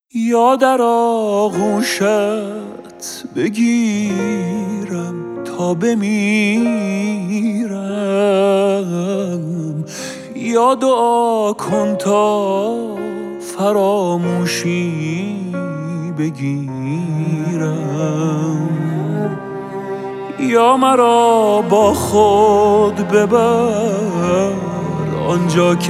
یا در آغوشت بگیرم تا بمیرم، یا دعا کن تا فراموشی بگیرم، یا مرا با خود ببر آنجا که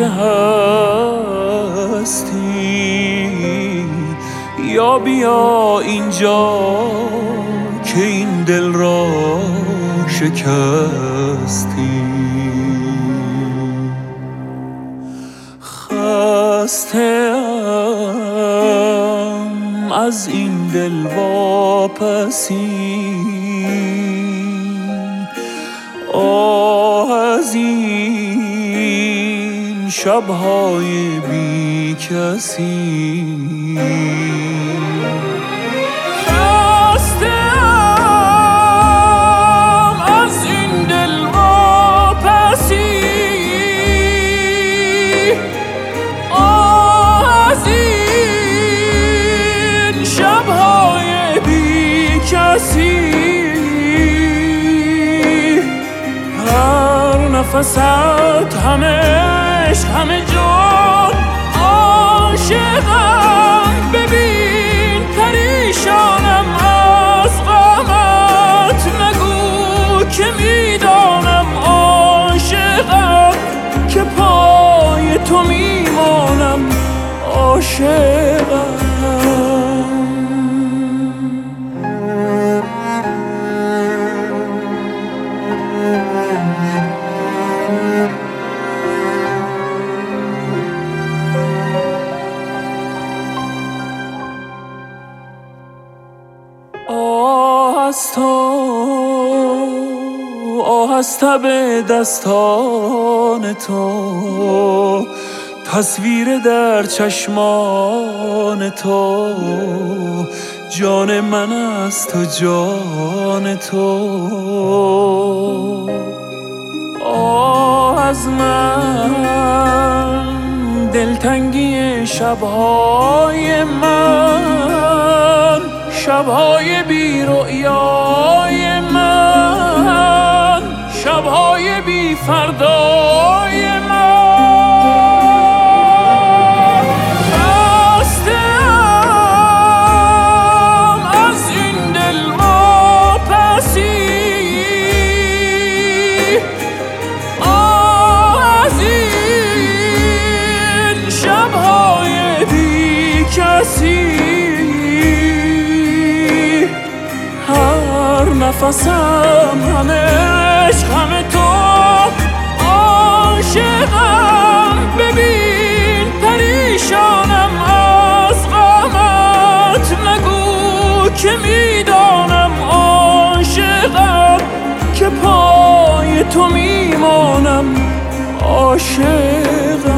هستی، یا بیا اینجا که این دل را شکستی. خسته‌ام از این دل واپسی، آه از این شب‌های بی کسی. خسته‌ام از این دل واپسی، آه از این شب‌های بی کسی. هر نفست همه عشق همه جان عاشقم، ببین پریشانم از غمت، نگو که میدانم عاشقم، که پای تو میمانم عاشقم. آه از تب دستان تو، تصویر در چشمان تو، جان من است و جان تو. آه از من دلتنگی شب‌های من، شب‌های بی رؤیای من، شب‌های بی فردای من. خسته‌ام از این دل واپسی، آه از این شب‌های بی کسی. هر نفسم همه عشق همه تو عاشقم، ببین پریشانم از غمت، نگو که میدانم عاشقم، که پای تو میمانم عاشقم.